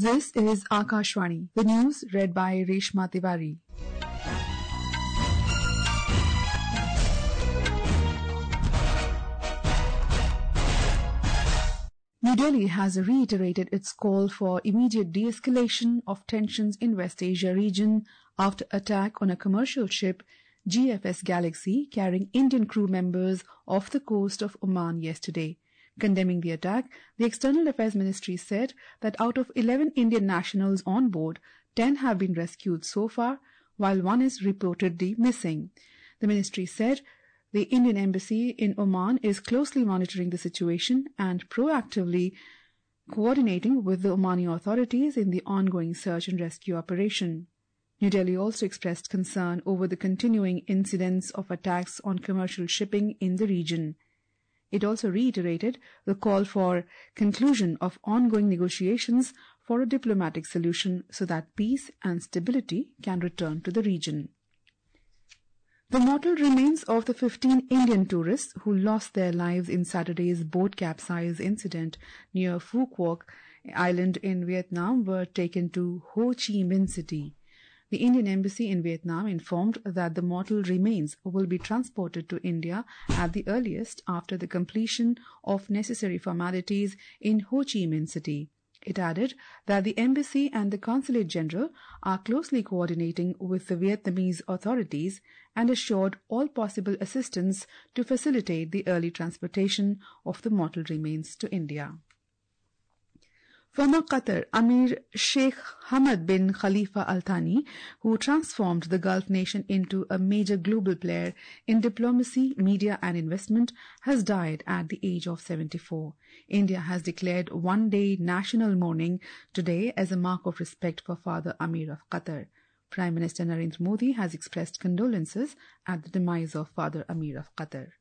This is Akashvani. The news read by Reshma Tiwari. New Delhi has reiterated its call for immediate de-escalation of tensions in West Asia region after attack on a commercial ship, GFS Galaxy, carrying Indian crew members off the coast of Oman yesterday. Condemning the attack, the External Affairs Ministry said that out of 11 Indian nationals on board, 10 have been rescued so far, while one is reportedly missing. The ministry said the Indian Embassy in Oman is closely monitoring the situation and proactively coordinating with the Omani authorities in the ongoing search and rescue operation. New Delhi also expressed concern over the continuing incidents of attacks on commercial shipping in the region. It also reiterated the call for conclusion of ongoing negotiations for a diplomatic solution so that peace and stability can return to the region. The mortal remains of the 15 Indian tourists who lost their lives in Saturday's boat capsize incident near Phu Quoc Island in Vietnam were taken to Ho Chi Minh City. The Indian Embassy in Vietnam informed that the mortal remains will be transported to India at the earliest after the completion of necessary formalities in Ho Chi Minh City. It added that the embassy and the consulate general are closely coordinating with the Vietnamese authorities and assured all possible assistance to facilitate the early transportation of the mortal remains to India. Former Qatar Amir Sheikh Hamad bin Khalifa Al Thani, who transformed the Gulf nation into a major global player in diplomacy, media and investment, has died at the age of 74. India has declared one-day national mourning today as a mark of respect for Father Amir of Qatar. Prime Minister Narendra Modi has expressed condolences at the demise of Father Amir of Qatar.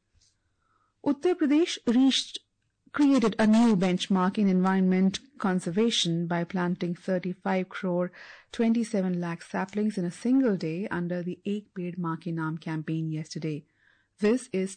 Uttar Pradesh created a new benchmark in environment conservation by planting 35 crore 27 lakh saplings in a single day under the Ek Ped Maa Ke Naam campaign yesterday. This is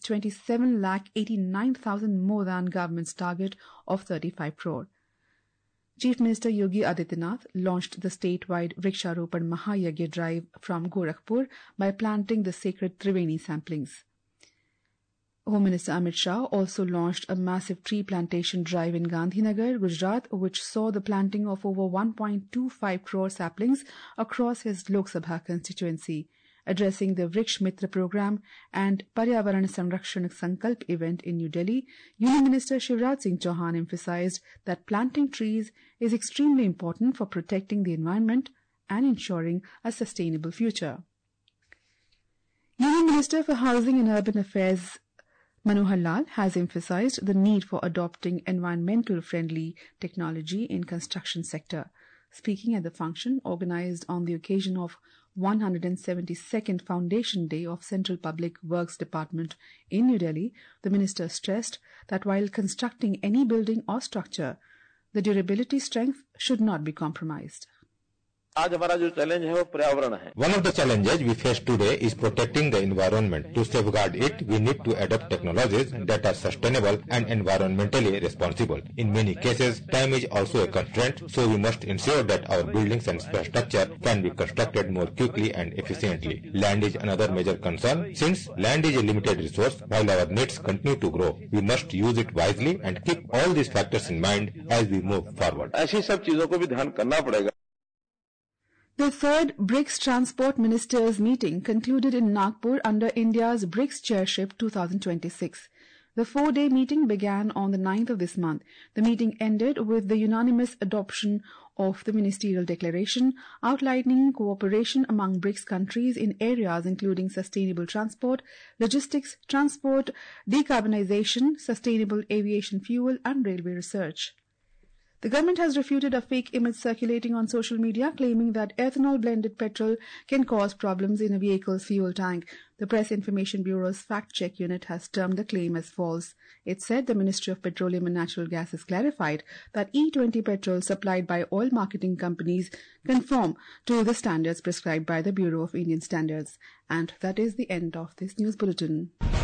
27,89,000 more than government's target of 35 crore. Chief Minister Yogi Adityanath launched the statewide Vriksharopan Mahayagya drive from Gorakhpur by planting the sacred Triveni saplings. Home Minister Amit Shah also launched a massive tree plantation drive in Gandhinagar, Gujarat, which saw the planting of over 1.25 crore saplings across his Lok Sabha constituency. Addressing the Vriksh Mitra program and Paryavaran Sanrakshan Sankalp event in New Delhi, Union Minister Shivraj Singh Chauhan emphasized that planting trees is extremely important for protecting the environment and ensuring a sustainable future. Union Minister for Housing and Urban Affairs Manohar Lal has emphasized the need for adopting environmental-friendly technology in construction sector. Speaking at the function organized on the occasion of 172nd Foundation Day of Central Public Works Department in New Delhi, the minister stressed that while constructing any building or structure, the durability strength should not be compromised. आज हमारा जो challenge है वो पर्यावरण है. One of the challenges we face today is protecting the environment. To safeguard it, we need to adopt technologies that are sustainable and environmentally responsible. In many cases, time is also a constraint, so we must ensure that our buildings and infrastructure can be constructed more quickly and efficiently. Land is another major concern. Since land is a limited resource, while our needs continue to grow, we must use it wisely and keep all these factors in mind as we move forward. ऐसी सब चीजों को भी ध्यान करना पड़ेगा. The third BRICS Transport Ministers meeting concluded in Nagpur under India's BRICS Chairship 2026. The four-day meeting began on the 9th of this month. The meeting ended with the unanimous adoption of the ministerial declaration outlining cooperation among BRICS countries in areas including sustainable transport, logistics, transport, decarbonization, sustainable aviation fuel and railway research. The government has refuted a fake image circulating on social media claiming that ethanol-blended petrol can cause problems in a vehicle's fuel tank. The Press Information Bureau's fact-check unit has termed the claim as false. It said the Ministry of Petroleum and Natural Gas has clarified that E20 petrol supplied by oil marketing companies conform to the standards prescribed by the Bureau of Indian Standards. And that is the end of this news bulletin.